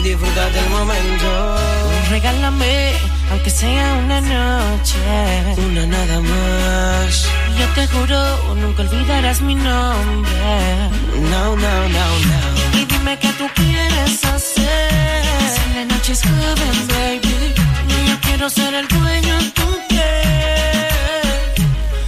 disfruta del momento. Regálame, aunque sea una noche, una nada más. Yo te juro, nunca olvidarás mi nombre. No, no, no, no. Y dime qué tú quieres hacer. Si la noche es joven, baby, yo quiero ser el dueño de tu piel.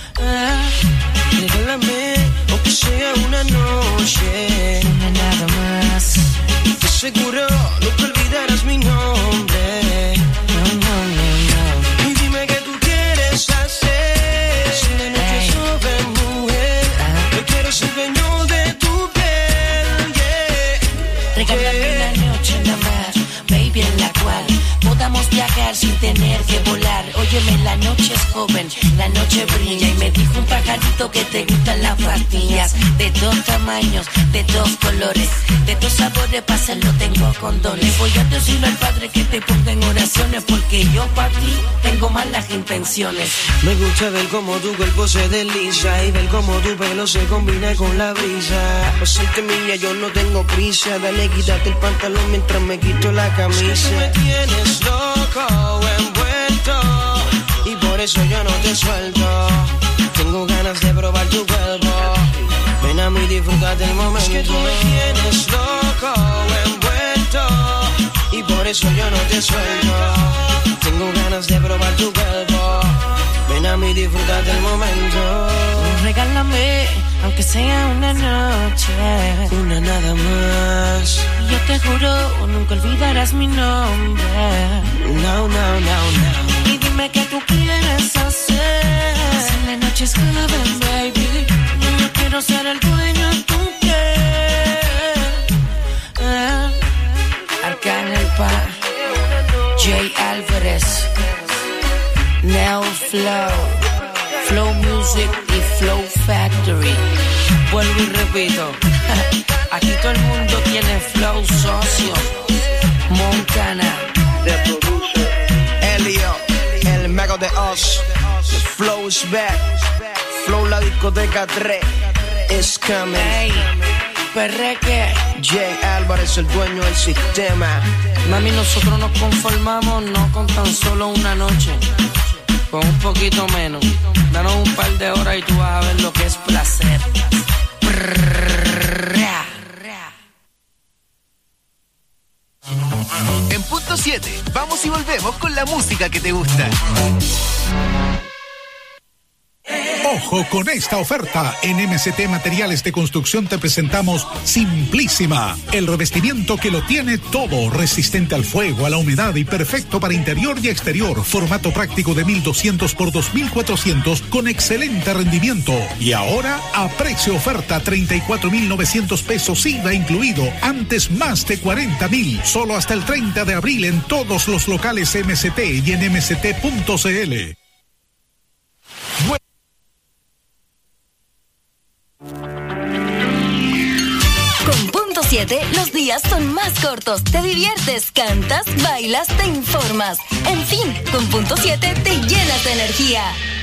Regálame, aunque sea una noche, una nada más. Te aseguro, nunca olvidarás mi nombre. No, no, no, no. Y dime qué tú quieres hacer. Si la noche es joven, mujer, yo quiero ser dueño de tu piel, yeah. Regálame una noche nada más, baby, en la cual podamos viajar sin tener que volar. Óyeme, la noche es joven, la noche brilla. Y me dijo un pajarito que te gustan las pastillas de dos tamaños, de dos colores, de dos sabores, para hacerlo tengo condones. Voy a decirle al Padre que te ponga en oraciones, porque yo para ti tengo malas intenciones. Me gusta ver cómo tu cuerpo se desliza y ver cómo tu pelo se combina con la brisa. Por serte mía yo no tengo prisa, dale, quítate el pantalón mientras me quito la camisa. Es que tú me tienes loco, envuelto, y por eso yo no te suelto. Tengo ganas de probar tu cuerpo, ven a mí, disfruta del momento. Es que tú me tienes loco, envuelto, y por eso yo no te suelto. Tengo ganas de probar tu cuerpo, ven a mí, disfruta del momento. Regálame, aunque sea una noche, una nada más. Yo te juro, nunca olvidarás mi nombre. No, no, no, no. Y dime qué tú quieres hacer. Si la noche es joven, baby, yo quiero ser el dueño de tu piel. Arcángel Pa, Jay Álvarez, Neo Flow, Flow Music y Flow Factory. Vuelvo y repito, aquí todo el mundo tiene flow socio. Montana, The Producer, Elio, el mago de Oz. The Flow is back. Flow la discoteca 3 is coming. hey, perreque. Jay Álvarez, el dueño del sistema. Mami, nosotros nos conformamos no con tan solo una noche, con un poquito menos. Danos un par de horas y tú vas a ver lo que es placer. En punto 7, vamos y volvemos con la música que te gusta. Ojo con esta oferta. En MCT Materiales de Construcción te presentamos Simplísima, el revestimiento que lo tiene todo, resistente al fuego, a la humedad y perfecto para interior y exterior. Formato práctico de 1200 por 2400 con excelente rendimiento. Y ahora a precio oferta, 34,900 pesos IVA incluido. Antes más de 40,000. Solo hasta el 30 de abril en todos los locales MCT y en mct.cl. Con punto 7, los días son más cortos. Te diviertes, cantas, bailas, te informas. En fin, con punto 7 te llenas de energía.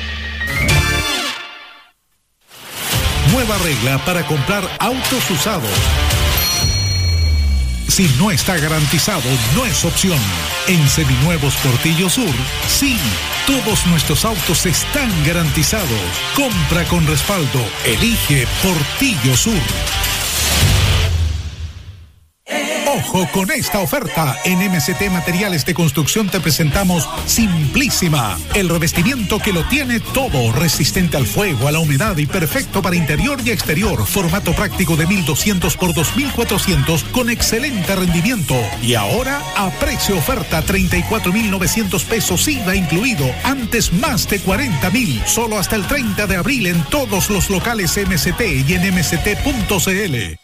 Nueva regla para comprar autos usados. Si no está garantizado, no es opción. En Seminuevos Portillo Sur, sí, todos nuestros autos están garantizados. Compra con respaldo. Elige Portillo Sur. Ojo con esta oferta. En MCT Materiales de Construcción te presentamos Simplísima, el revestimiento que lo tiene todo, resistente al fuego, a la humedad y perfecto para interior y exterior. Formato práctico de 1200 por 2400 con excelente rendimiento. Y ahora a precio oferta, 34,900 pesos IVA incluido. Antes más de 40,000. Solo hasta el 30 de abril en todos los locales MCT y en mct.cl.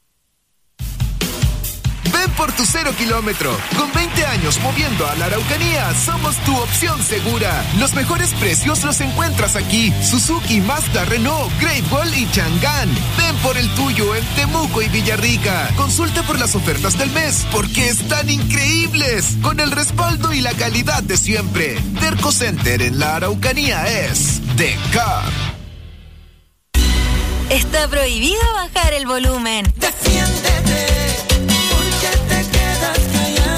Ven por tu 0 kilómetro. Con 20 años moviendo a la Araucanía, somos tu opción segura. Los mejores precios los encuentras aquí. Suzuki, Mazda, Renault, Great Wall y Chang'an. Ven por el tuyo en Temuco y Villarrica. Consulta por las ofertas del mes, porque están increíbles. Con el respaldo y la calidad de siempre. Derco Center en la Araucanía es The Car. Está prohibido bajar el volumen. Defiéndete, porque te quedas callado.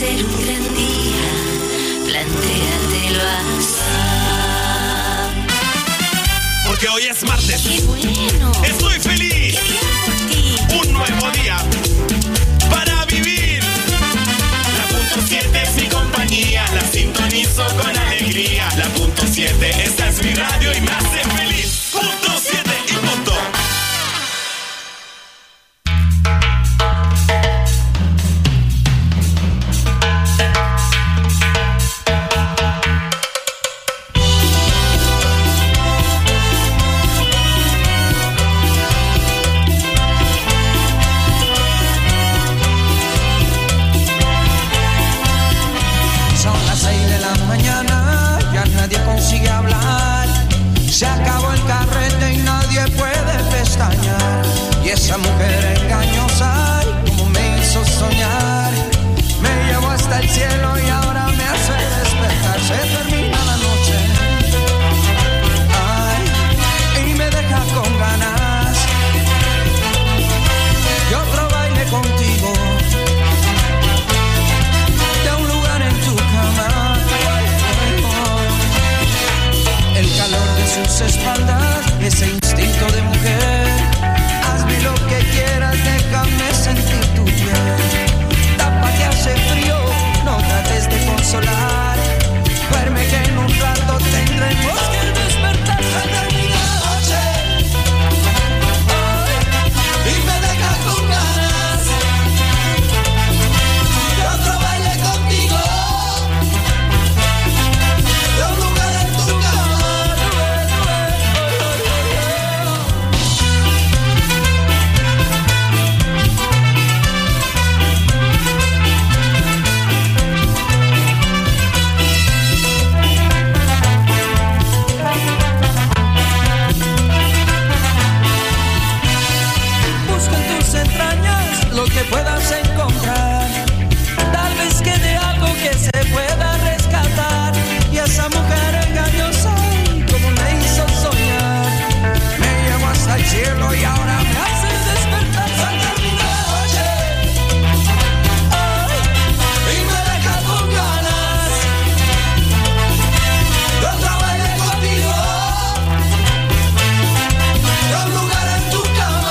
ser un gran día, plantéatelo así. Porque hoy es martes. ¡Qué bueno! Estoy feliz. ¡Qué bien por ti! Un nuevo día para vivir. La punto 7 es mi compañía, la sintonizo con alegría. La punto 7, esta es mi radio y me hace feliz. Punto 7 y punto. Consigue hablar, se acabó el carrete y nadie puede pestañear. Y esa mujer engañosa, ay, como me hizo soñar, me llevó hasta el cielo y ahora me hace despertar. Se termina la noche, ay, y me deja con ganas de otro baile contigo, de un lugar en tu cama. El calor de sus espaldas, ese instinto de mujer. Hazme lo que quieras, déjame sentir tu piel. Tapa que hace frío, no trates de consolar. Duerme que en un rato tendremos que despertar. Se termina la noche, ay, y me deja con ganas de otro baile contigo, de un lugar en tu cama. Lo que puedas encontrar, tal vez quede algo que se pueda rescatar. Y esa mujer engañosa, como me hizo soñar, me llevó hasta el cielo y ahora me hace despertar. Se termina la noche, ay, y me deja con ganas de otro baile contigo, de un lugar en tu cama.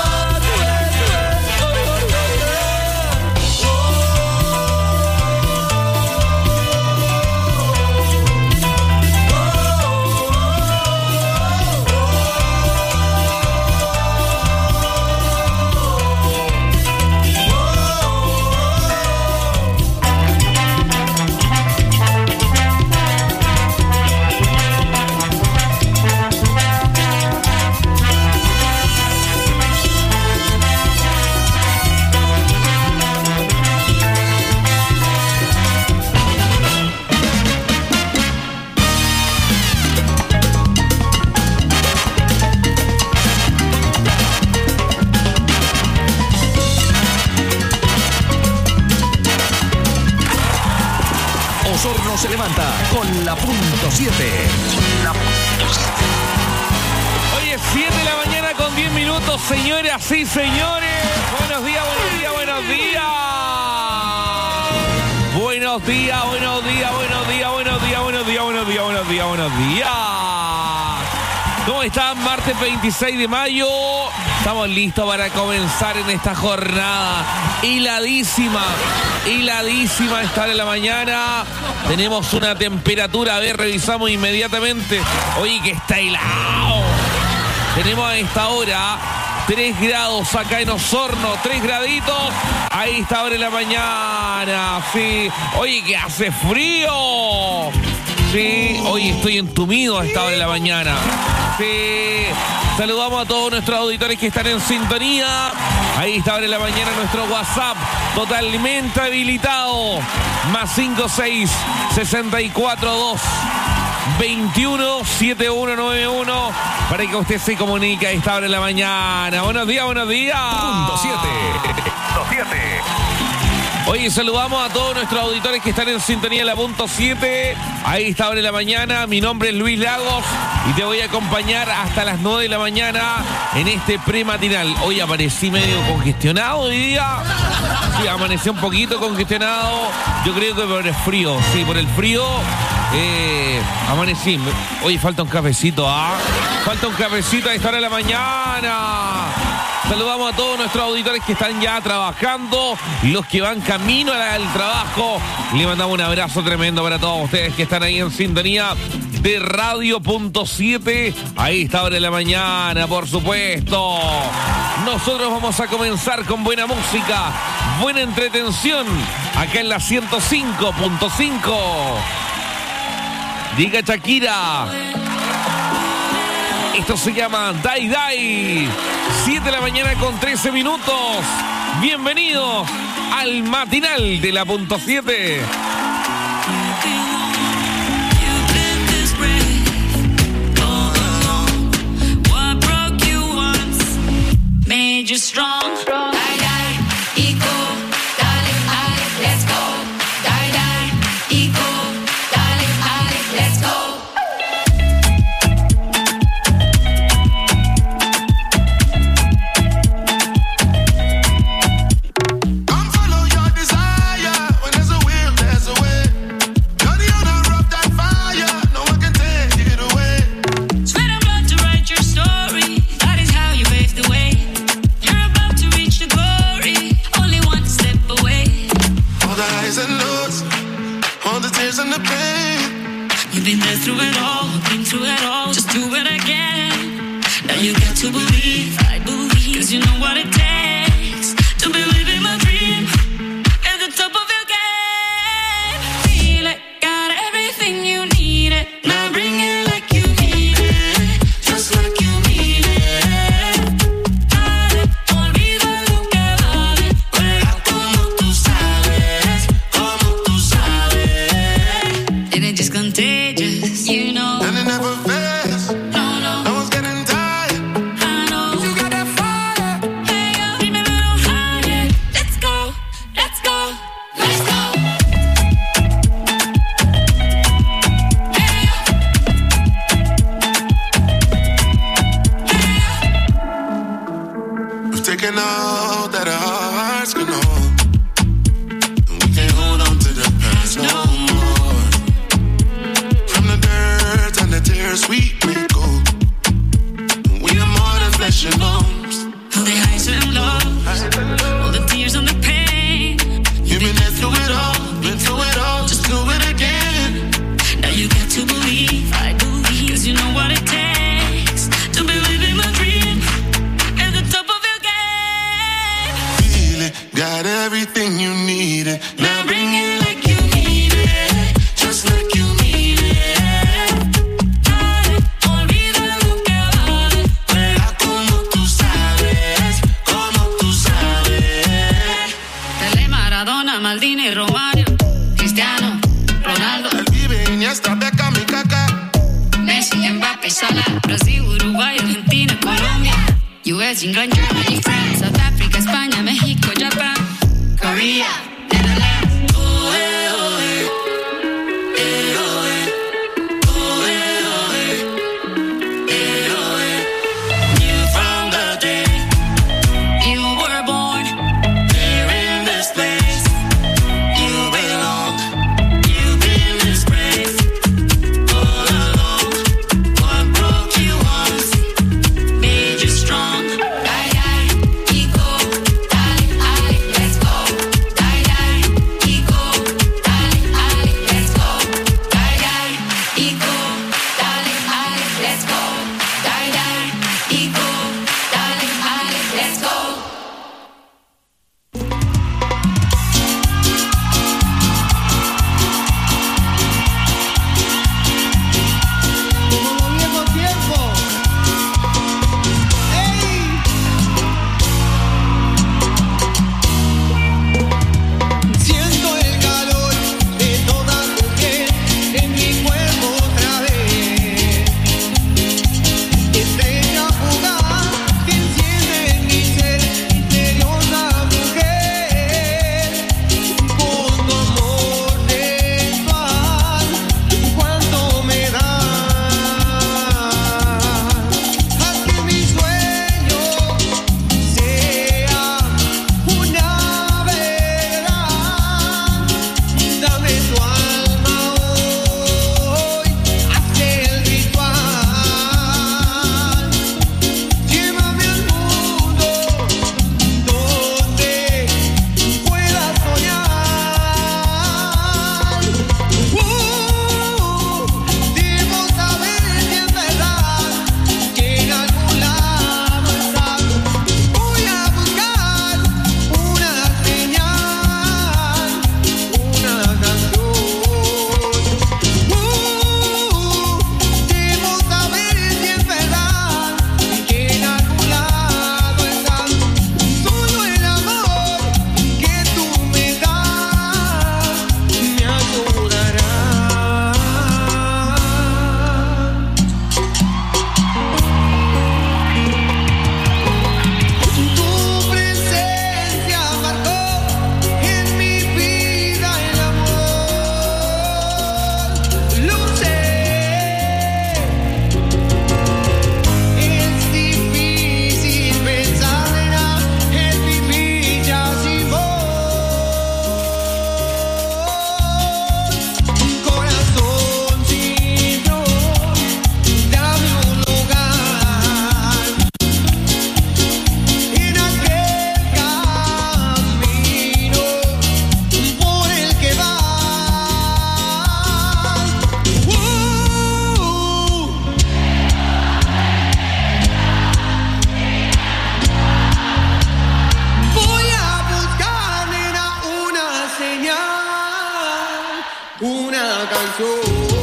Osorno se levanta con la punto 7. Hoy es 7 de la mañana con 10 minutos, señoras y señores. Buenos días, buenos días, buenos días. Buenos días, buenos días, buenos días, buenos días, buenos días, buenos días, buenos días, buenos días. ¿Cómo están? Martes 26 de mayo. Estamos listos para comenzar en esta jornada hiladísima a esta hora de la mañana. Tenemos una temperatura, a ver, revisamos inmediatamente. Oye, que está helado. Tenemos a esta hora 3 grados acá en Osorno, 3 graditos. Ahí está ahora en la mañana, sí. Oye, que hace frío. Sí, hoy estoy entumido a esta hora de la mañana. Sí, saludamos a todos nuestros auditores que están en sintonía. Ahí está ahora en la mañana nuestro WhatsApp totalmente habilitado. +56 642 21 7191 para que usted se comunique a esta hora en la mañana. Buenos días, buenos días. Punto 7. Oye, saludamos a todos nuestros auditores que están en sintonía de la punto 7. Ahí está ahora en la mañana. Mi nombre es Luis Lagos y te voy a acompañar hasta las 9 de la mañana en este prematinal. Hoy amanecí medio congestionado hoy día. Sí, amanecí un poquito congestionado. Yo creo que por el frío. Sí, por el frío amanecí. Oye, falta un cafecito, ¿ah? Falta un cafecito a esta hora de la mañana. Saludamos a todos nuestros auditores que están ya trabajando, los que van camino al trabajo. Le mandamos un abrazo tremendo para todos ustedes que están ahí en sintonía de Radio.7. Ahí está ahora en la mañana, por supuesto. Nosotros vamos a comenzar con buena música, buena entretención, acá en la 105.5. Diga Shakira. Esto se llama Dai Dai. 7 de la mañana con 13 minutos. Bienvenidos al matinal de la punto 7. Made you strong. Die, die, y go. Dale, ale, let's go. Die, die, y go. Dale, ale, let's go. Been there through it all, been through it all. Just do it again. Now you got to believe, I believe. Cause you know what it takes to believe in my dream. At the top of your game. Feel it, got everything you need it. Now bring it like you need it. Just like you need it. Dale, olvida lo que vale. Juega como tú sabes, como tú sabes. And it just contagious. You know, and it never fails. No, no, no one's getting tired. I know you got that fire. Hey, yo, give me a little higher. Let's go, let's go, let's go. Hey, yo. We've taken all that our hearts can hold, and we can't hold on to the past no more. And the tears we may go. We are more than flesh and bones. All the highs and lows, all the tears and the pain. You've been there through it all, been through it all. Just do it again. Now you got to believe, I believe. Cause you know what it takes to believe in my dream. At the top of your game. Feel it, got everything you need it. Now bring it like you need it. Just like you need it. Maldini, Romario, Cristiano, Ronaldo, El Pibe, Iniesta, Beckham y Kaká, Messi, Mbappé, Salah, Brasil, Uruguay, Argentina, Colombia, US, England, Germany, France, South Africa, España, México, Japan, Korea, Netherlands. Oh, eh, oh, eh. Eh, oh, eh. Oh, eh, oh, eh. Eh, oh, eh. knew from the day You were born here in this place. You belong, you've been disgraced. All along, what broke you once made you strong. Die, die, y go. Dale, ale, let's go. Die, una canción.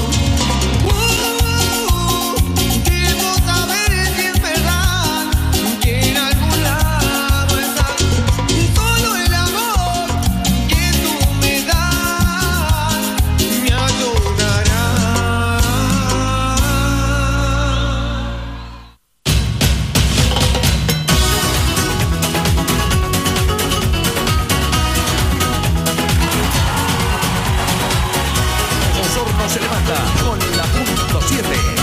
Se levanta con la punto 7.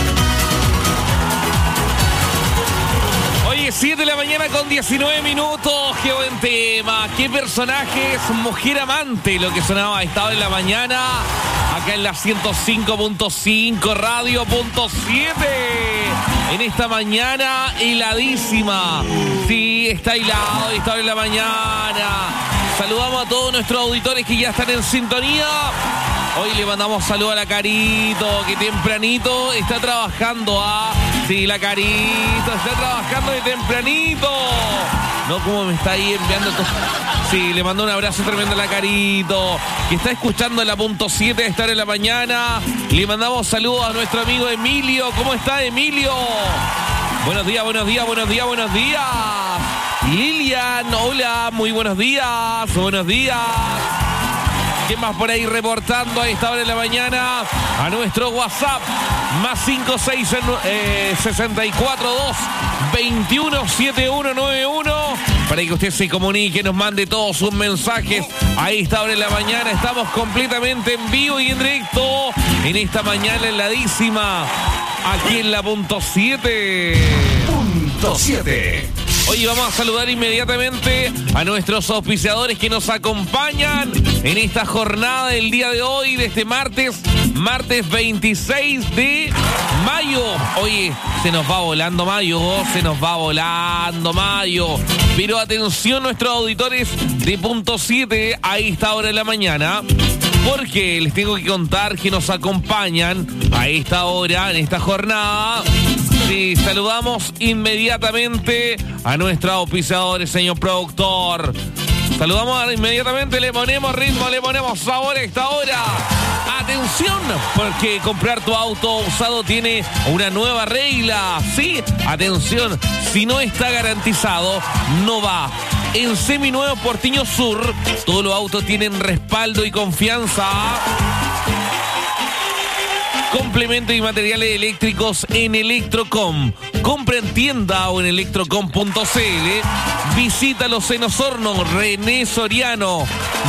Oye, 7 de la mañana con 19 minutos. Qué buen tema. Qué personajes. Mujer amante. Lo que sonaba a esta hora de la mañana. Acá en la 105.5 Radio.7. En esta mañana heladísima. Sí, está helado esta hora de la mañana. Saludamos a todos nuestros auditores que ya están en sintonía. Hoy le mandamos saludo a la Carito, que tempranito está trabajando. Sí, la Carito está trabajando de tempranito. No, como me está ahí enviando todo. Sí, le mando un abrazo tremendo a la Carito, que está escuchando en la punto 7 a esta hora de la mañana. Le mandamos saludos a nuestro amigo Emilio. ¿Cómo está, Emilio? Buenos días, buenos días, buenos días, buenos días. Lilian, hola, muy buenos días, buenos días. ¿Quién más por ahí reportando a esta hora de la mañana? A nuestro WhatsApp, más 56942217191, para que usted se comunique, nos mande todos sus mensajes a esta hora de la mañana. Estamos completamente en vivo y en directo en esta mañana heladísima, aquí en la punto 7. Punto 7. Hoy vamos a saludar inmediatamente a nuestros auspiciadores que nos acompañan en esta jornada del día de hoy, de este martes 26 de mayo. Oye, se nos va volando mayo, Pero atención, nuestros auditores de punto 7 a esta hora de la mañana, porque les tengo que contar que nos acompañan a esta hora, en esta jornada. Sí, saludamos inmediatamente a nuestros auspiciadores, señor productor. Saludamos inmediatamente, le ponemos ritmo, le ponemos sabor a esta hora. Atención, porque comprar tu auto usado tiene una nueva regla. Sí, atención, si no está garantizado, no va. En Seminuevo Porteño Sur, todos los autos tienen respaldo y confianza. Complementos y materiales eléctricos en Electrocom. Compra en tienda o en electrocom.cl. Visítalos en Osorno, René Soriano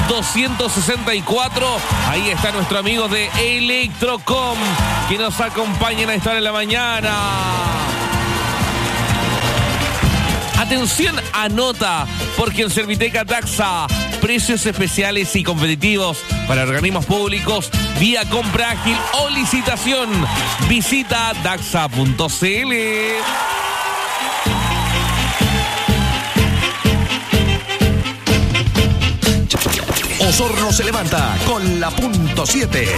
264. Ahí está nuestro amigo de Electrocom, que nos acompañan a esta hora de la mañana. Atención, anota, porque en Serviteca Daxa, precios especiales y competitivos para organismos públicos, vía compra ágil o licitación. Visita daxa.cl. Osorno se levanta con la punto 7.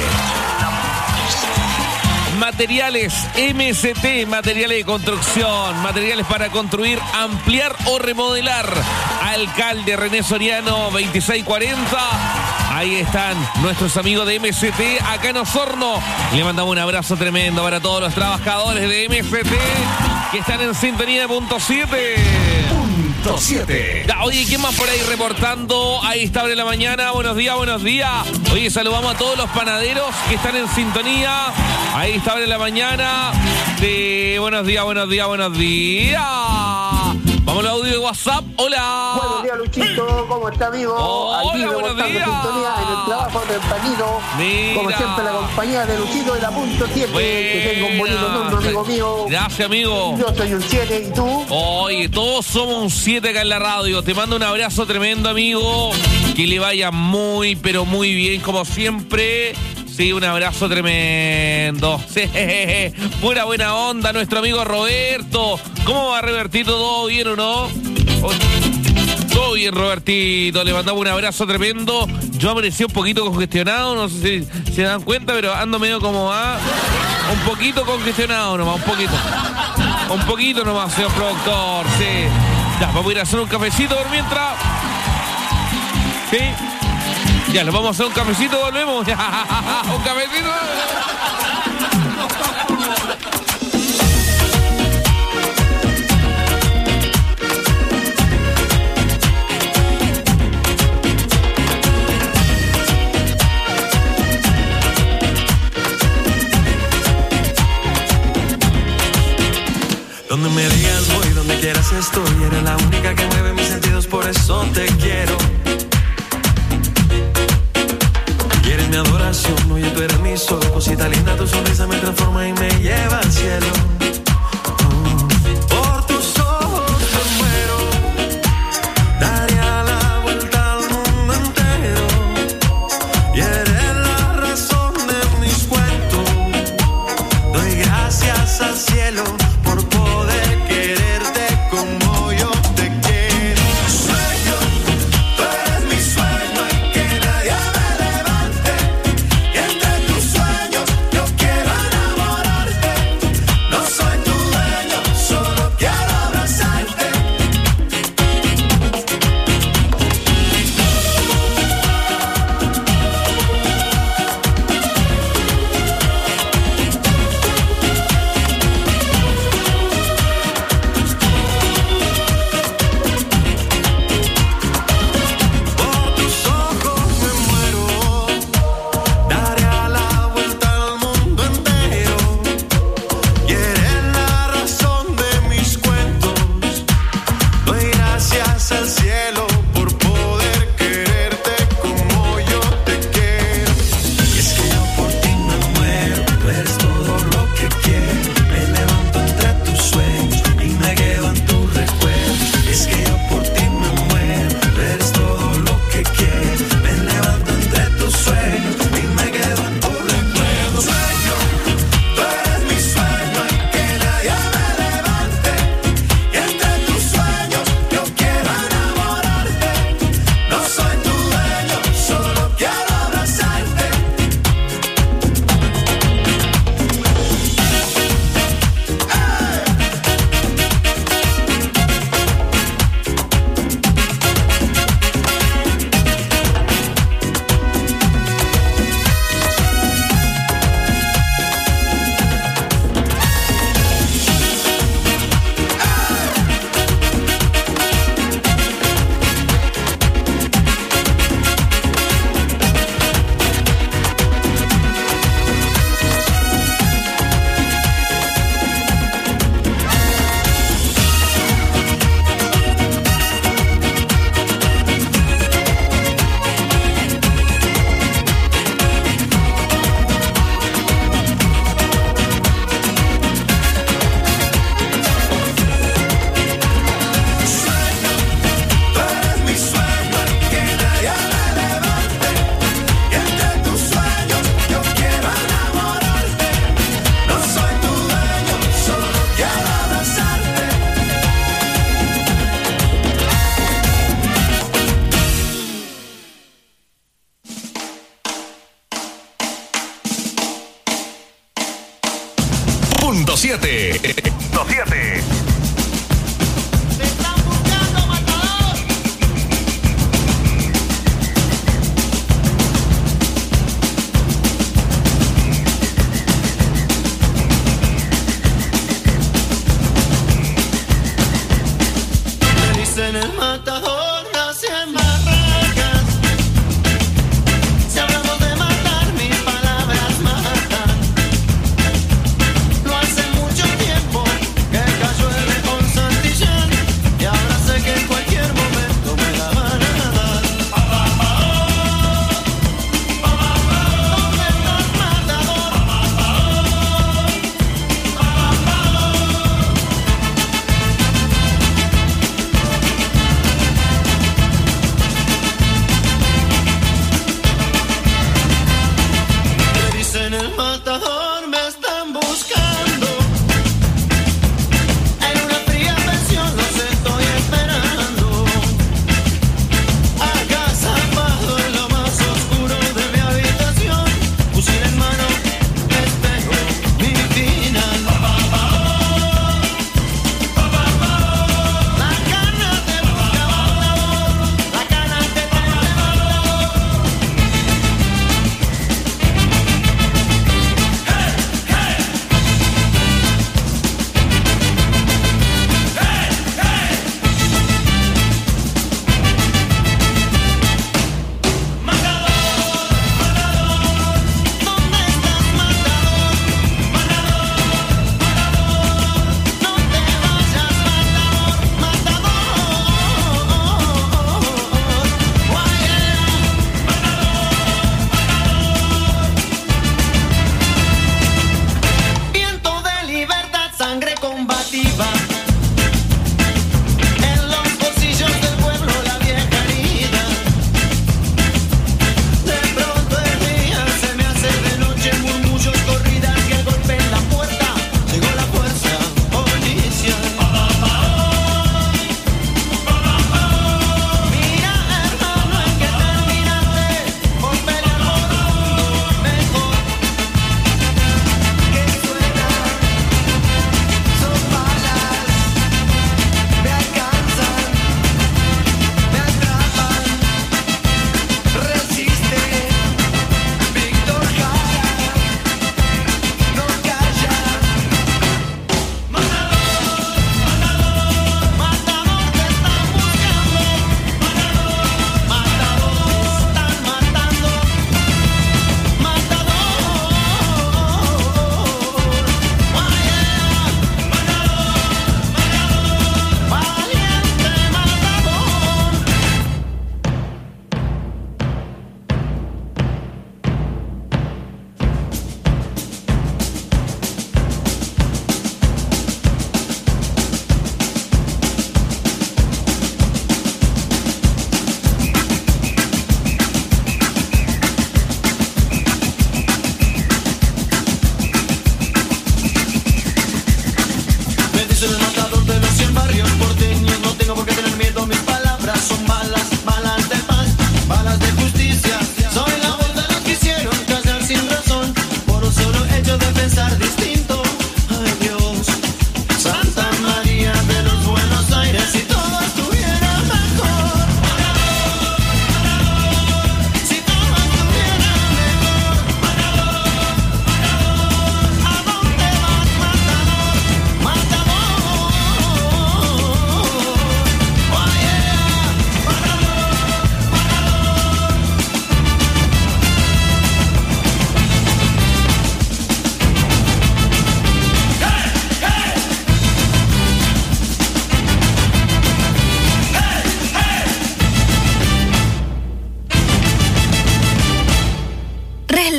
Materiales MST, materiales de construcción, materiales para construir, ampliar o remodelar. Alcalde René Soriano 2640. Ahí están nuestros amigos de MST acá en Osorno. Le mandamos un abrazo tremendo para todos los trabajadores de MST que están en sintonía de punto 7. Punto 7. Oye, ¿quién más por ahí reportando a esta hora de la mañana? Buenos días, buenos días. Oye, saludamos a todos los panaderos que están en sintonía a esta hora de la mañana. Buenos días, buenos días, buenos días. Vamos al audio de WhatsApp. Hola. Buenos días, Luchito. ¿Cómo está, amigo? Hola, aquí buenos días. Sintonía en el trabajo tempranito. Mira. Como siempre, la compañía de Luchito de la punto 7. Que tenga un bonito turno, amigo mío. Gracias, amigo. Yo soy un 7, ¿y tú? Oye, todos somos un 7 acá en la radio. Te mando un abrazo tremendo, amigo. Que le vaya muy, pero muy bien, como siempre. Sí, un abrazo tremendo. Sí, pura buena onda, nuestro amigo Roberto. ¿Cómo va, Robertito? ¿Todo bien o no? Todo bien, Robertito. Le mandamos un abrazo tremendo. Yo amanecí un poquito congestionado. No sé si se dan cuenta, pero ando medio como un poquito congestionado nomás, un poquito. Un poquito nomás, señor productor. Sí. Ya, vamos a ir a hacer un cafecito por mientras. Sí. Ya, les vamos a hacer un cafecito, volvemos. Un cafecito. Donde me digas voy, donde quieras estoy. Eres la única que mueve mis sentidos, por eso te quiero. Y eres mi adoración, oye, tú eres mi sol. Cosita linda, tu sonrisa me transforma y me lleva al cielo. Por tus ojos me muero. Daría la vuelta al mundo entero. Y eres la razón de mis cuentos. Doy gracias al cielo por poder quererte como yo te quiero. Sueño, tú eres mi sueño y que nadie me levante. Y entre tus sueños yo quiero enamorarte. No soy tu dueño, solo quiero abrazarte. Por tus ojos me muero. Daría la vuelta al mundo entero. Y eres la razón de mis cuentos. Doy gracias al cielo por poder quererte como yo te quiero. Y es que yo por ti me muero. Tú eres todo lo que quiero. Me levanto entre tus sueños y me quedo en tus recuerdos. Es que yo por ti me muero. Tú eres todo lo que quiero. Me levanto entre tus sueños y me quedo en tus recuerdos. Sueño, tú eres mi sueño y que nadie me levante. Y entre tus sueños yo quiero enamorarte. No soy tu dueño, solo quiero abrazarte. Tú eres mi sueño y que nadie me levante. Y entre tus sueños yo quiero enamorarte. No soy tu dueño, solo quiero abrazarte. Punto 7. Me dicen el matador, nací en Barracas. Si hablamos de matar, mis palabras matan. No hace mucho tiempo que cayó el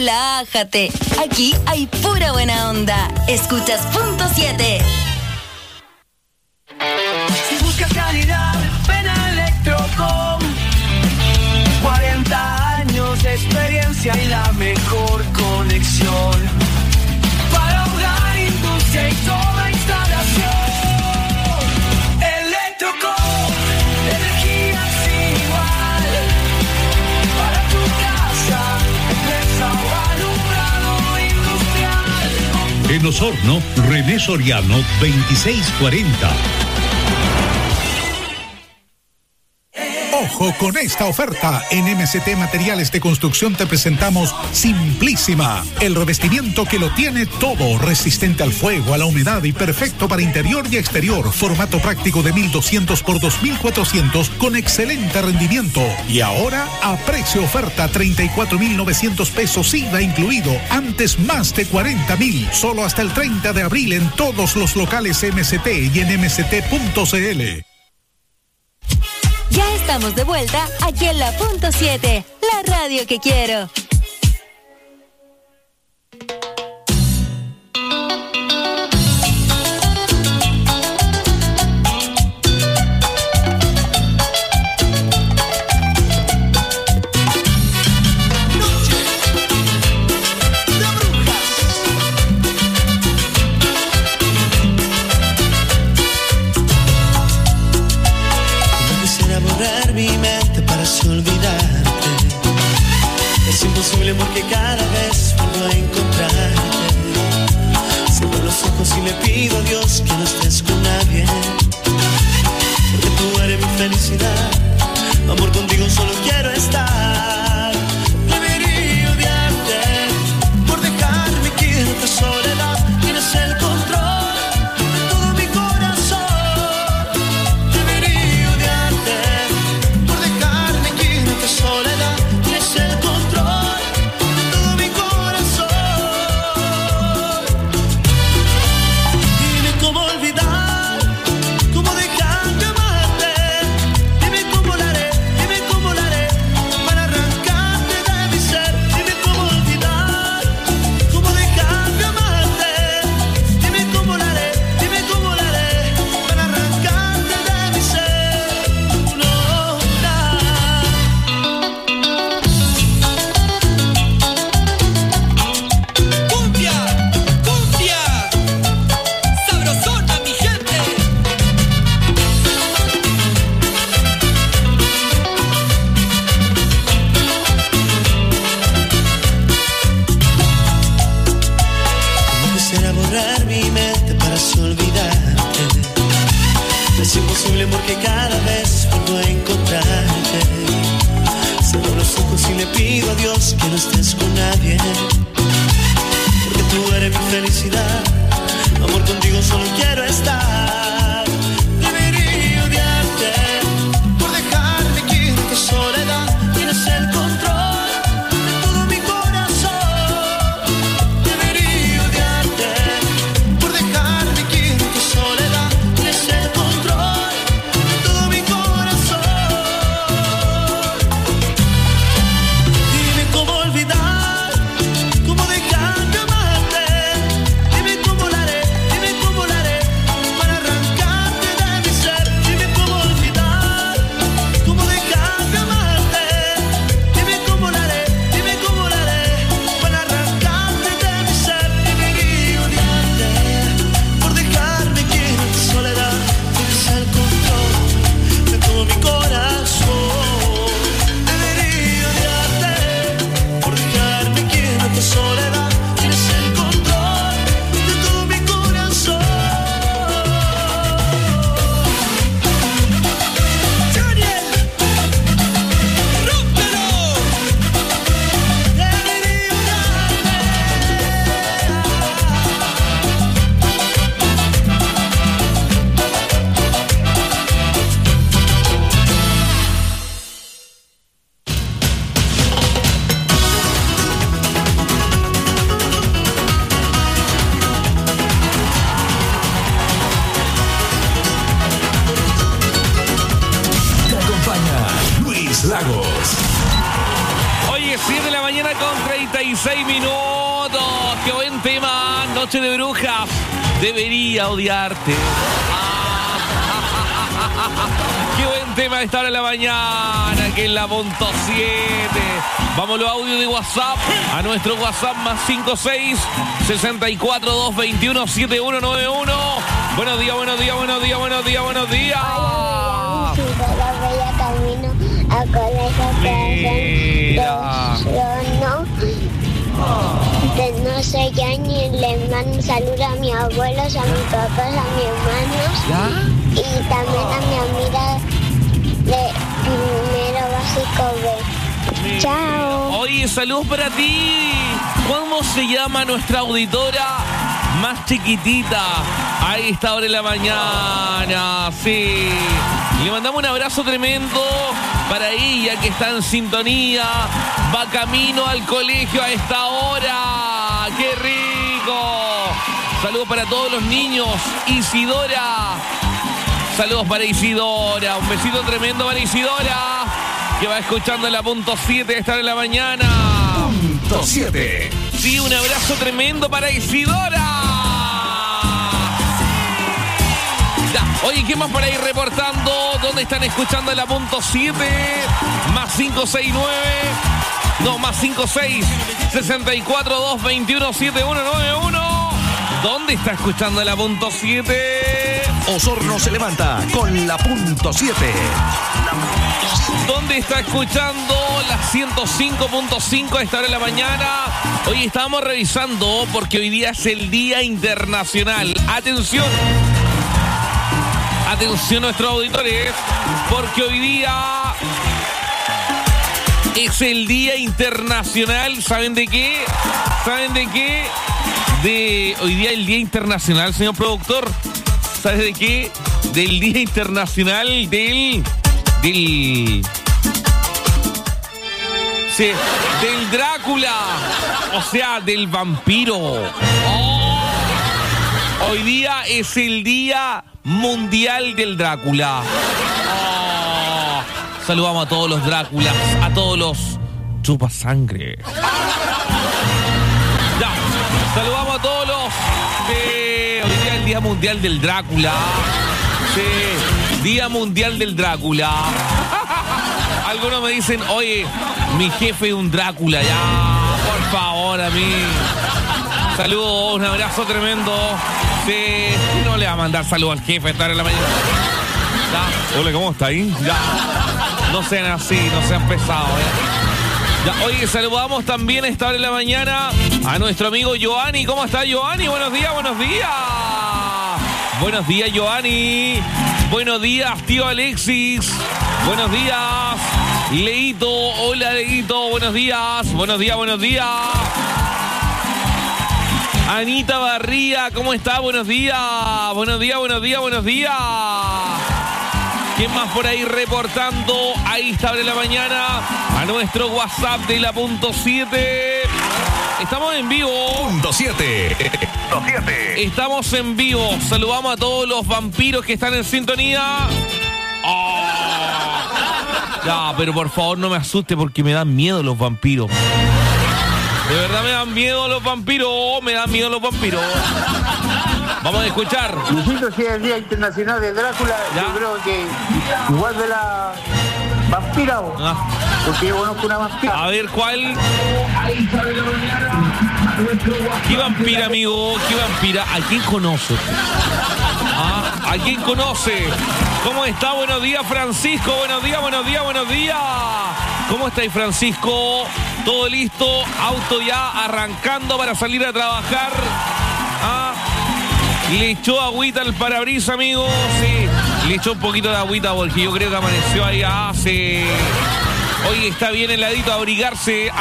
relájate. Aquí hay pura buena onda. Escuchas Punto 7. Si buscas calidad, ven a Electrocom. 40 años de experiencia y la mejor conexión para hogar, industria y toda instalación. Electrocom, energía sin igual para tu casa, empresa o alumbrado industrial. En Osorno, René Soriano 2640. Ojo con esta oferta. En MCT Materiales de Construcción te presentamos Simplísima, el revestimiento que lo tiene todo, resistente al fuego, a la humedad y perfecto para interior y exterior. Formato práctico de 1200 por 2400 con excelente rendimiento. Y ahora a precio oferta 34,900 pesos IVA incluido. Antes más de 40,000. Solo hasta el 30 de abril en todos los locales MCT y en mct.cl. Ya estamos de vuelta aquí en la Punto 7, la radio que quiero. Porque cada vez vuelvo a encontrarte. Cierro los ojos y le pido a Dios que no estés con nadie, porque tú eres mi felicidad. Amor, contigo solo quiero estar. Debería odiarte por dejarme quieta soledad. Tienes el control de todo mi corazón. Debería odiarte por dejarme quieta soledad. Tienes el control. Porque cada vez vuelvo a encontrarte. Cierro los ojos y le pido a Dios que no estés con nadie, porque tú eres mi felicidad. Amor, contigo solo quiero estar. Debería odiarte por dejarme quieta soledad. Tienes el control de todo mi corazón. Debería odiarte por dejarme quieta soledad. Tienes el control. Para 1:36. Qué buen tema. Noche de brujas. Debería odiarte. Qué buen tema a esta hora de la mañana, que es la punto 7. Vamos los audios de WhatsApp a nuestro WhatsApp más 56 64 221 7191. Buenos días, buenos días, buenos días, buenos días, buenos días. Camino a colegio no sé ya ni le mando un saludo a mis abuelos, a mis papás, a mis hermanos. ¿Ya? Y también a mi amiga de primero básico B. Chao. Oye, saludos para ti. ¿Cómo se llama nuestra auditora más chiquitita a esta hora de la mañana? Sí. Le mandamos un abrazo tremendo para ella que está en sintonía. Va camino al colegio a esta hora. ¡Qué rico! Saludos para todos los niños. Isidora. Saludos para Isidora. Un besito tremendo para Isidora, que va escuchando la punto 7 esta hora de la mañana. Punto 7. Sí, un abrazo tremendo para Isidora. Ya. Oye, ¿qué más para ir reportando? ¿Dónde están escuchando la punto 7? Más 569. No, más 56 64 221 7191. ¿Dónde está escuchando la punto 7? Osorno se levanta con la punto 7. ¿Dónde está escuchando la 105.5 a esta hora de la mañana? Hoy estábamos revisando porque hoy día es el Día Internacional. Atención. Atención nuestros auditores, porque hoy día es el Día Internacional. ¿Saben de qué? ¿Saben de qué? Hoy día el Día Internacional, señor productor. ¿Sabes de qué? Del Día Internacional del Drácula. O sea, del vampiro. Oh. Hoy día es el Día Mundial del Drácula. Oh. Saludamos a todos los Dráculas, a todos los chupasangre. Ya. Saludamos a todos los... hoy día es el Día Mundial del Drácula. Sí, Día Mundial del Drácula. Algunos me dicen, oye, mi jefe es un Drácula. Ya, por favor, a mí. Saludos, un abrazo tremendo. Sí, no le va a mandar saludos al jefe estar en la mañana. Ya. Hola, ¿cómo está ahí? Ya. No sean así, no sean pesados, Ya, oye, saludamos también a esta hora de la mañana a nuestro amigo Giovanni. ¿Cómo está, Giovanni? Buenos días, buenos días. Buenos días, Giovanni. Buenos días, tío Alexis. Buenos días, Leito. Hola, Leito. Buenos días. Buenos días, buenos días. Anita Barría, ¿cómo está? Buenos días. Buenos días, buenos días, buenos días. ¿Quién más por ahí reportando? Ahí está de la mañana a nuestro WhatsApp de la punto 7. Estamos en vivo. Punto 7. Estamos en vivo. Saludamos a todos los vampiros que están en sintonía. Oh. Ya, pero por favor no me asuste porque me dan miedo los vampiros. De verdad me dan miedo los vampiros. Me dan miedo los vampiros. Vamos a escuchar. Luisito, si es el Día Internacional de Drácula, ¿ya? Yo creo que igual de la vampira, porque yo conozco una vampira. A ver, ¿cuál? ¿Qué vampira, amigo? ¿Qué vampira? ¿A quién conoce? ¿A quién conoce? ¿Cómo está? Buenos días, Francisco. Buenos días, buenos días, buenos días. ¿Cómo estáis, Francisco? ¿Todo listo? Auto ya arrancando para salir a trabajar. Le echó agüita al parabrisas, amigo. Sí, le echó un poquito de agüita porque yo creo que amaneció ahí hace... Hoy está bien heladito, abrigarse.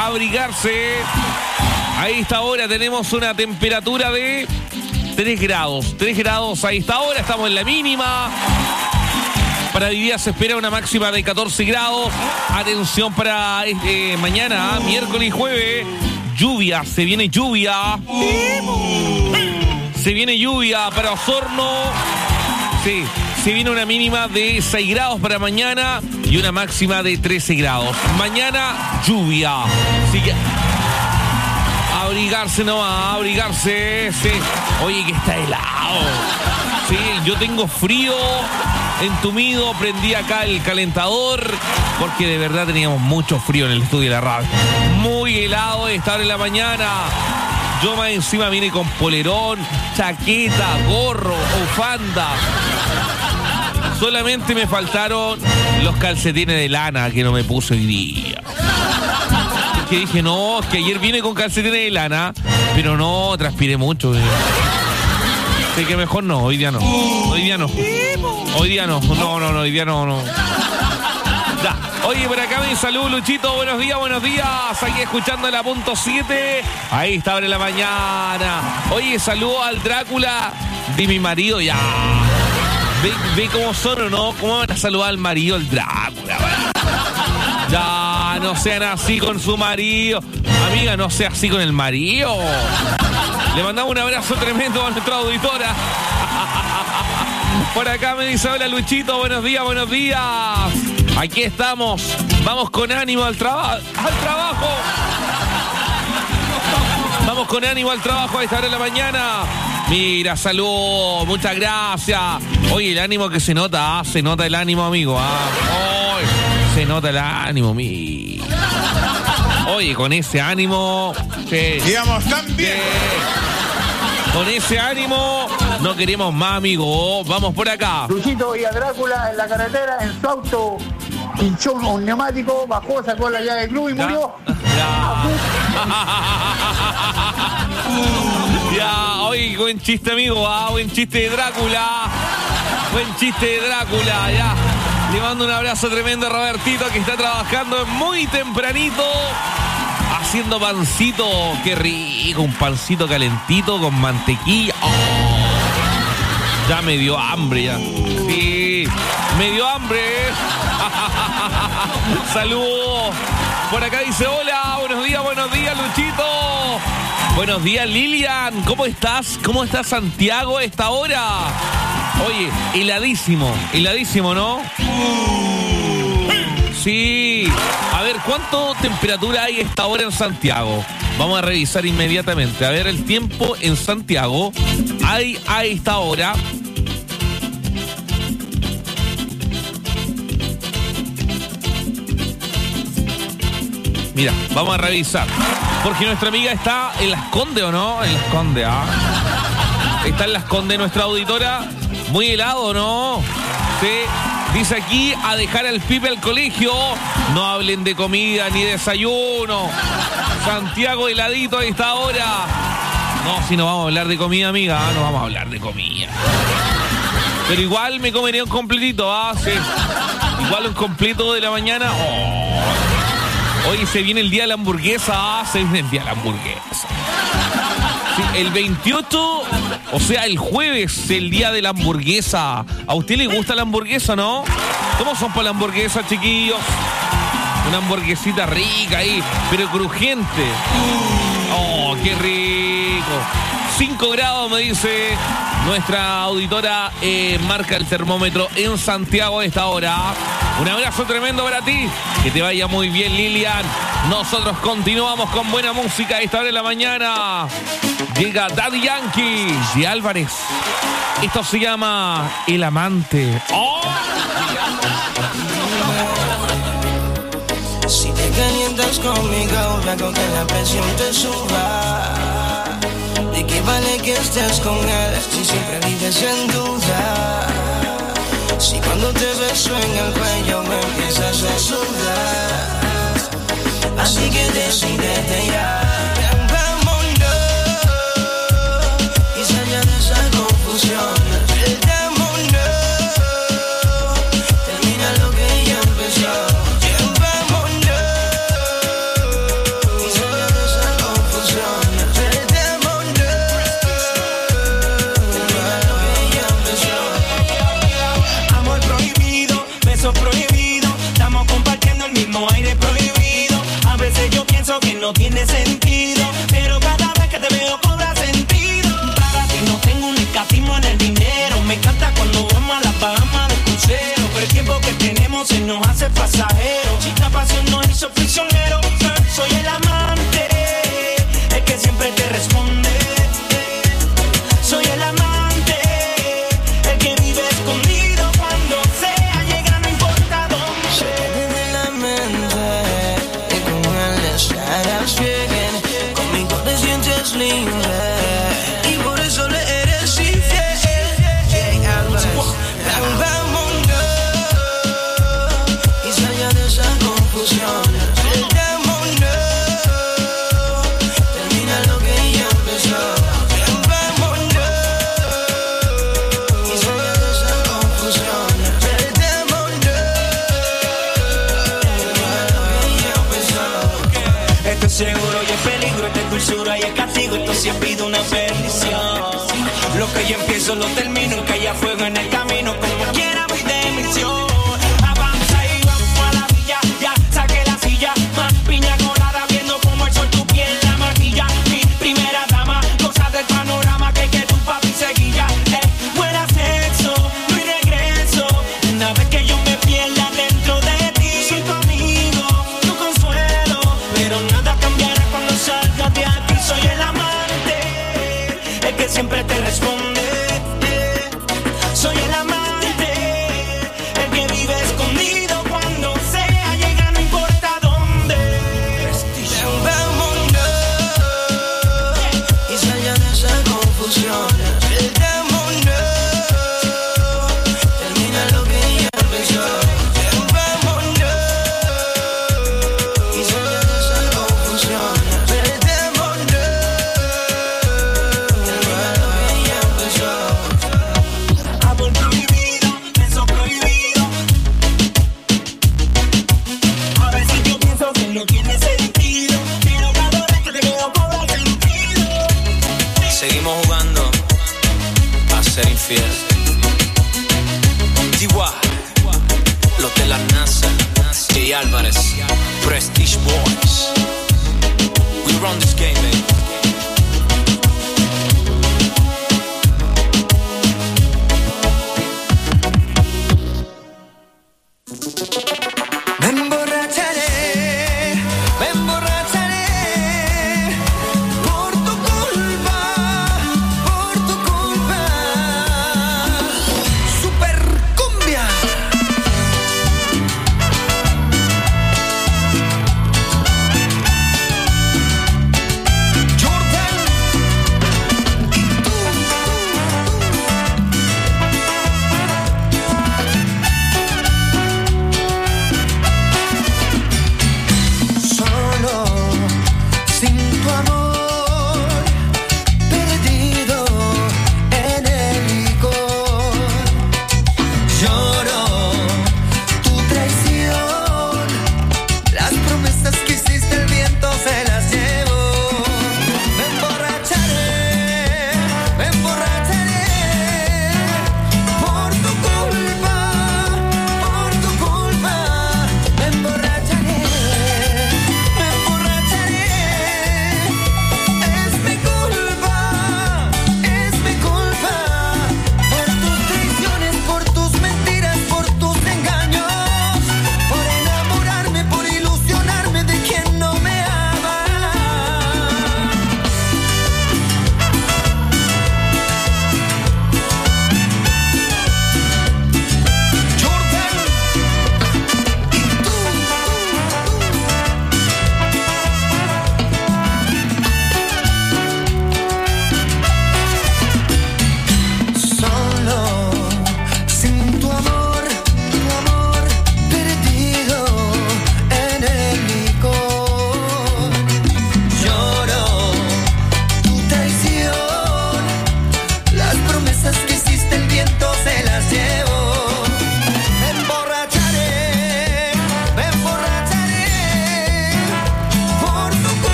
A esta hora tenemos una temperatura de 3 grados. 3 grados a esta hora, estamos en la mínima. Para hoy día se espera una máxima de 14 grados. Atención para mañana, miércoles y jueves. Lluvia, se viene lluvia. Se viene lluvia para Osorno. Sí, se viene una mínima de 6 grados para mañana y una máxima de 13 grados. Mañana, lluvia. Así que abrigarse nomás, abrigarse. Sí. Oye, que está helado. Sí, yo tengo frío, entumido, prendí acá el calentador, porque de verdad teníamos mucho frío en el estudio de la radio. Muy helado de estar en la mañana. Yo más encima vine con polerón, chaqueta, gorro, bufanda. Solamente me faltaron los calcetines de lana que no me puse hoy día. Es que dije, no, es que ayer vine con calcetines de lana, pero no, transpiré mucho. Así que mejor no, hoy día no. Hoy día no. Hoy día no. No, hoy día no. Ya. Oye, por acá me salud, Luchito. Buenos días. Aquí escuchando la punto 7. Ahí está, abre la mañana. Oye, saludo al Drácula de mi marido. Ya. Ve cómo son o no. ¿Cómo van a saludar al marido del Drácula? Ya, no sean así con su marido. Amiga, no sea así con el marido. Le mandamos un abrazo tremendo a nuestra auditora. Por acá me dice, hola Luchito, buenos días. Aquí estamos. Vamos con ánimo al trabajo. Vamos con ánimo al trabajo a esta hora de la mañana. Mira, salud, muchas gracias. Oye, el ánimo que se nota, se nota el ánimo, amigo. Oye, se nota el ánimo, mi. Oye, con ese ánimo. Digamos también. Con ese ánimo no queremos más, amigo. Vamos por acá. Luchito y a Drácula en la carretera, en su auto, hinchó un neumático, bajó, sacó la llave del club y murió. Ya, oye, buen chiste, amigo. Buen chiste de Drácula. Ya. Le mando un abrazo tremendo a Robertito, que está trabajando muy tempranito haciendo pancito. Qué rico, un pancito calentito con mantequilla. Oh, ya me dio hambre ya. Sí, me dio hambre. Saludos. Por acá dice, hola, buenos días, Luchito. Buenos días, Lilian. ¿Cómo estás? ¿Cómo está Santiago a esta hora? Oye, heladísimo, ¿no? Sí. A ver, ¿cuánto temperatura hay a esta hora en Santiago? Vamos a revisar inmediatamente. A ver, el tiempo en Santiago hay a esta hora. Mira, vamos a revisar. Porque nuestra amiga está en Las Condes, ¿o no? En Las Condes, Está en Las Condes nuestra auditora. Muy helado, ¿no? Sí. Dice aquí, a dejar al pibe al colegio. No hablen de comida ni desayuno. Santiago heladito a esta hora. No, si no vamos a hablar de comida, amiga. No vamos a hablar de comida. Pero igual me comería un completito, sí. Igual un completo de la mañana. Hoy se viene el día de la hamburguesa. Se viene el día de la hamburguesa. Sí, el 28, o sea, el jueves, el día de la hamburguesa. ¿A usted le gusta la hamburguesa, no? ¿Cómo son para la hamburguesa, chiquillos? Una hamburguesita rica ahí, pero crujiente. ¡Oh, qué rico! 5 grados, me dice nuestra auditora, marca el termómetro en Santiago a esta hora. Un abrazo tremendo para ti. Que te vaya muy bien, Lilian. Nosotros continuamos con buena música a esta hora de la mañana. Llega Daddy Yankee y Álvarez. Esto se llama El Amante. ¡Oh! Si te calientas conmigo, hago que la presión te suba. ¿De qué vale que estés con él si siempre vives en duda? Si cuando te beso en el cuello me empiezas a sudar. Así que decídete ya. Vámonos y salga de esa confusión. Que no tiene sentido, pero cada vez que te veo cobra sentido. Para ti no tengo un escatismo en el dinero. Me encanta cuando vamos a la Bahamas de crucero, pero el tiempo que tenemos se nos hace fácil. Esto es seguro y es peligro, esto es dulzura y es castigo, esto sí pido una bendición. Lo que yo empiezo lo termino, que haya fuego en el camino, como quiera voy de misión. Avanza y vamos a la villa, ya saqué la silla, más piña colada viendo como el sol tu piel la maquilla. Mi primera dama, goza del panorama que tu papi seguía. Fuera sexo, mi regreso, una vez que yo me pierda dentro de ti. Soy tu amigo, tu consuelo, pero nada cambiará cuando salgas de aquí. Soy el amante, el que siempre te responde. Soy el amante, el que vive escondido cuando sea, llega no importa dónde. Vámonos y salga de esa confusión. Perdámonos, termina lo que ya empezó. Vámonos y salga de esa confusión. Perdámonos, termina lo que ya empezó. Amor prohibido, beso prohibido. A veces yo pienso que no tiene sentido, pero cada vez que te veo cobra sentido. Seguimos jugando a ser infiel. Tiwa, los de la NASA, Jay Álvarez, Prestige Boys. We run this game, baby. Me emborracharé por tu culpa,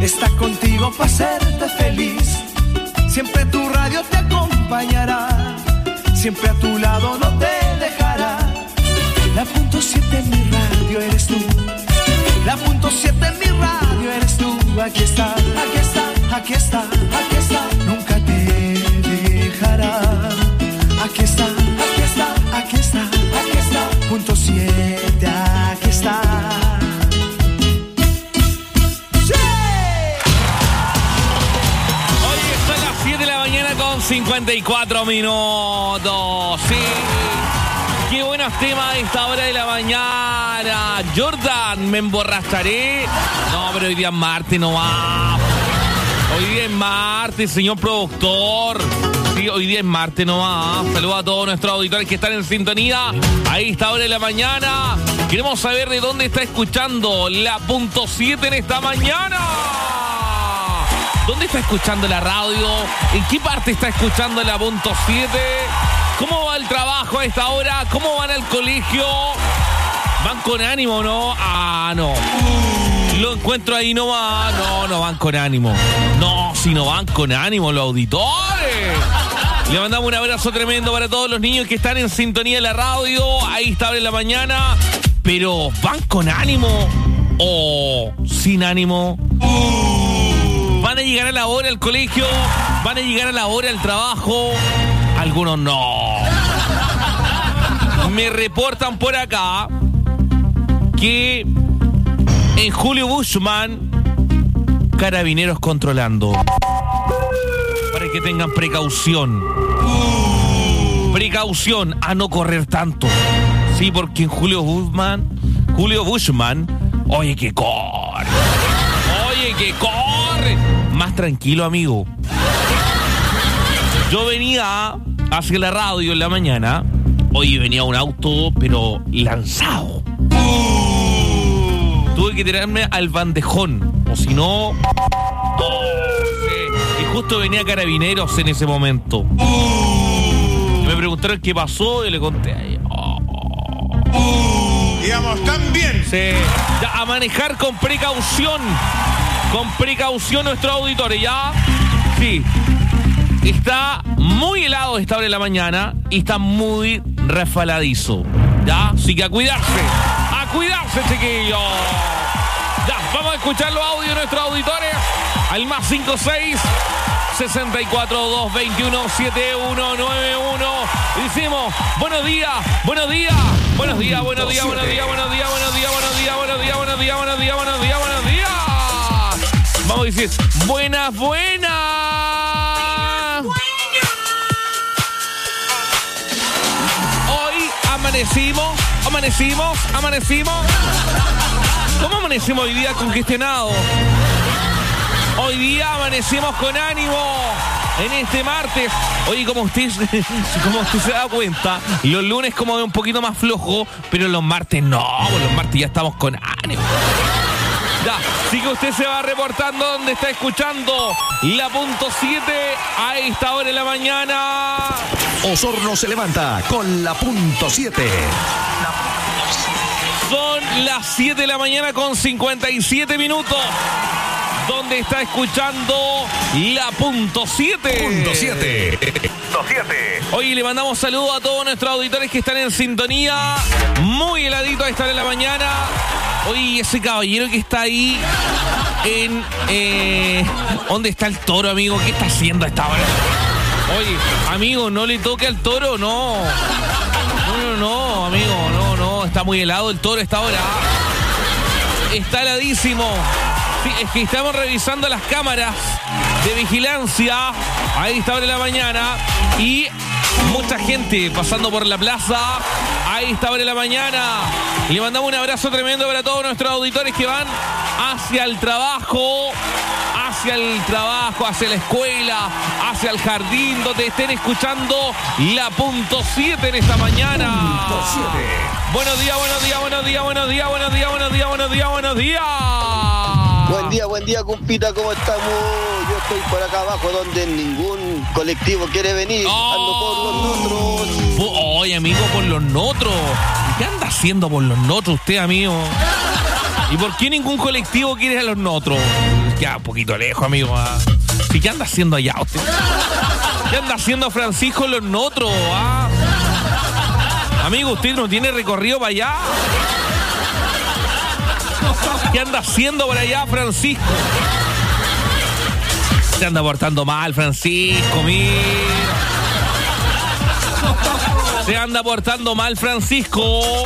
está contigo para hacerte feliz. Siempre tu radio te acompañará, siempre a tu lado no te dejará. La punto 7 en mi radio eres tú. La punto 7 en mi radio eres tú. Aquí está, aquí está, aquí está, aquí está. Nunca te dejará. Aquí está, aquí está, aquí está, aquí está. Punto 7, aquí está. Oye, son las 7 de la mañana con 54 minutos. Sí. Qué buenos temas a esta hora de la mañana. Jordan, me emborracharé. No, pero hoy día es martes, no va. Hoy día es martes, señor productor. Sí, hoy día es martes, no va. Saludos a todos nuestros auditores que están en sintonía a esta hora de la mañana. Queremos saber de dónde está escuchando la punto 7 en esta mañana. ¿Dónde está escuchando la radio? ¿En qué parte está escuchando la punto 7? ¿Cómo va el trabajo a esta hora? ¿Cómo van al colegio? ¿Van con ánimo, no? Ah, no. Lo encuentro ahí nomás. No, no van con ánimo. No, si no van con ánimo los auditores. Le mandamos un abrazo tremendo para todos los niños que están en sintonía de la radio. Ahí está en la mañana. Pero, ¿van con ánimo o sin ánimo? ¿Van a llegar a la hora al colegio? ¿Van a llegar a la hora al trabajo? Algunos no. Me reportan por acá que en Julio Bushman, carabineros controlando. Para que tengan precaución. Precaución a no correr tanto. Sí, porque en Julio Bushman, oye, que corre. Oye, que corre. Más tranquilo, amigo. Yo venía hacia la radio en la mañana. Oye, venía un auto, pero lanzado. Tuve que tirarme al bandejón. O si no... Y justo venía carabineros en ese momento. Me preguntaron qué pasó y le conté. Digamos, tan bien. Sí. Ya, a manejar con precaución. Con precaución nuestros auditores, ¿ya? Sí. Está muy helado esta hora de la mañana y está muy resbaladizo, ¿ya? Así que a cuidarse, chiquillos. Ya, vamos a escuchar los audios de nuestros auditores al más 56 64 221 7191. Decimos, buenos días, buenos días, buenos días, buenos días, buenos días, buenos días, buenos días, buenos días, buenos días, buenos días, buenos días, buenos días, buenos días. Vamos a decir, buenas, buenas. Hoy amanecimos. ¿Cómo amanecimos hoy día? Congestionado. Hoy día amanecimos con ánimo en este martes. Oye, como usted se da cuenta, los lunes como de un poquito más flojo, pero los martes no, los martes ya estamos con ánimo. Ya, así que usted se va reportando donde está escuchando la punto 7 a esta hora de la mañana. Osorno se levanta con la punto 7. Son las 7 de la mañana con 57 minutos. Donde está escuchando la punto 7. Punto 7. Oye, le mandamos saludos a todos nuestros auditores que están en sintonía. Muy heladito a esta hora de la mañana. Oye, ese caballero que está ahí en... ¿dónde está el toro, amigo? ¿Qué está haciendo a esta hora? Oye, amigo, no le toque al toro, no. No, amigo, no. Está muy helado el toro a esta hora. Está heladísimo. Sí, es que estamos revisando las cámaras de vigilancia a esta hora de la mañana y mucha gente pasando por la plaza a esta hora de la mañana. Le mandamos un abrazo tremendo para todos nuestros auditores que van hacia el trabajo, hacia la escuela, hacia el jardín, donde estén escuchando la punto 7 en esta mañana. Punto 7. Buenos días. Buen día, compita, ¿cómo estamos? Yo estoy por acá abajo donde ningún colectivo quiere venir. Ando por los notros. Oye, amigo, por los notros. ¿Qué anda haciendo por los notros usted, amigo? ¿Y por qué ningún colectivo quiere a los notros? Ya, un poquito lejos, amigo. ¿Ah? ¿Y qué anda haciendo allá usted? ¿Qué anda haciendo Francisco en los Notros? ¿Ah? Amigo, usted no tiene recorrido para allá. ¿Qué anda haciendo por allá, Francisco? Se anda portando mal, Francisco, mira. Se anda portando mal, Francisco.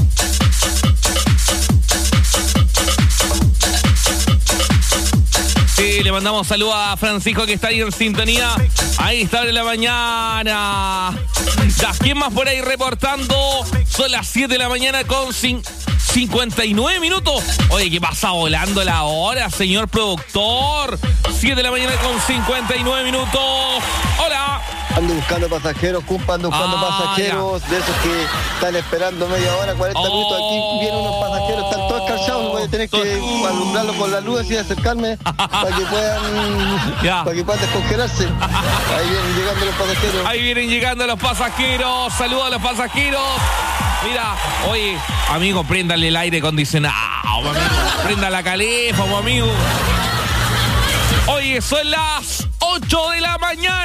Sí, le mandamos saludos a Francisco que está ahí en sintonía. Ahí está en la mañana. Ya, ¿quién más por ahí reportando? Son las 7 de la mañana con 59 minutos. Oye, ¿qué pasa volando la hora, señor productor? 7 de la mañana con 59 minutos. Hola. Ando buscando pasajeros, compa, ando buscando pasajeros, de esos que están esperando media hora, 40 minutos. Aquí vienen unos pasajeros, están todos calzados, voy a tener que alumbrarlos con la luz y acercarme para que puedan descongelarse. Ahí vienen llegando los pasajeros. Ahí vienen llegando los pasajeros. Saludos a los pasajeros. Mira, oye, amigo, préndale el aire acondicionado, amigo. Prenda la calefa, amigo. Oye, son las 8 de la mañana.